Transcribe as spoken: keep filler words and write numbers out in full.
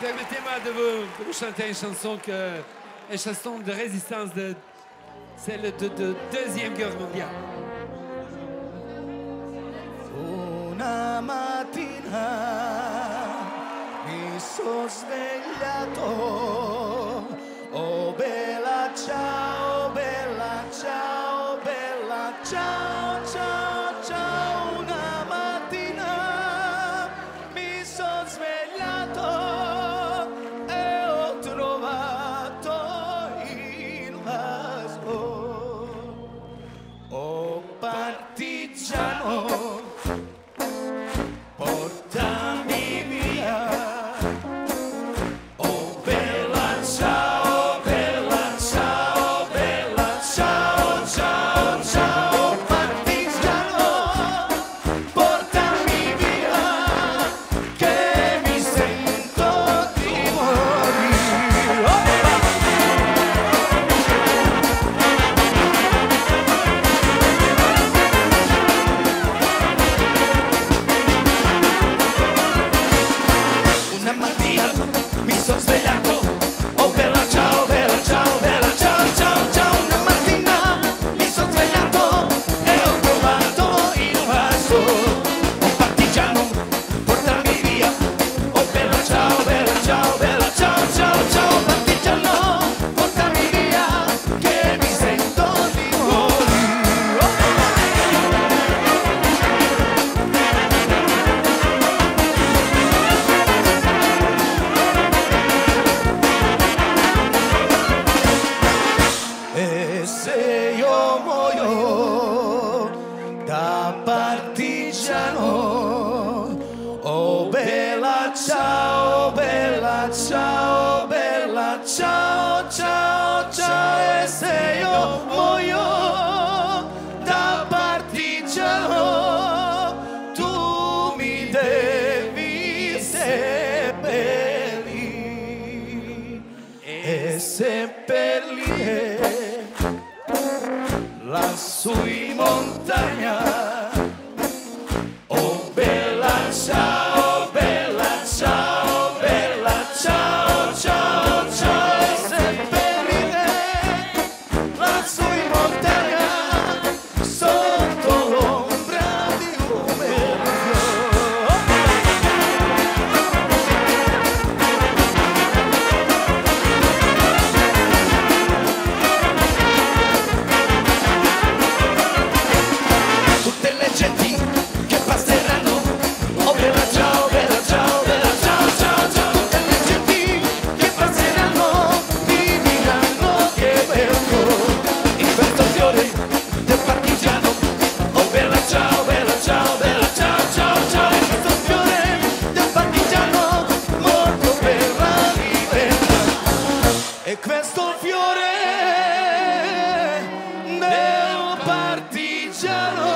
Permettez-moi de vous, de vous chanter une chanson que, une chanson de résistance de celle de, de Deuxième Guerre mondiale. Una mattina mi sono svegliato, oh bella ciao, bella ciao, bella ciao, ciao, ciao. Una mattina mi sono svegliato e ho trovato il vaso, oh partigiano, portami via, oh bella ciao, bella ciao, bella ciao, ciao, ciao, partigiano, portami via, che mi sento di morire. Oh! Una mattina mi sono svegliato, oh bella ciao, bella ciao, bella ciao, ciao, ciao. Una mattina mi sono svegliato e ho trovato il vaso, oh partigiano, portami via, oh bella ciao, bella ciao, bella ciao, ciao, ciao, partigiano, portami via, che mi sento di morire. Oh! E se io muoio da partigiano, oh bella ciao, bella ciao, bella ciao, ciao, ciao. E se io muoio da partigiano, tu mi devi seppellire e seppellire lassù in montagna, oh bella ciao, bella ciao, bella ciao, ciao, ciao, e seppellire lassù in montagna, sotto l'ombra di un bel tutte le genti che passeranno, oh bella ciao, bella ciao, bella ciao, ciao, ciao. Tutte le genti che passeranno mi diranno che bello in questo fiore del partigiano, oh bella ciao, bella ciao, bella ciao, ciao, ciao. In questo fiore del partigiano morto per la libertà, e questo fiore del partigiano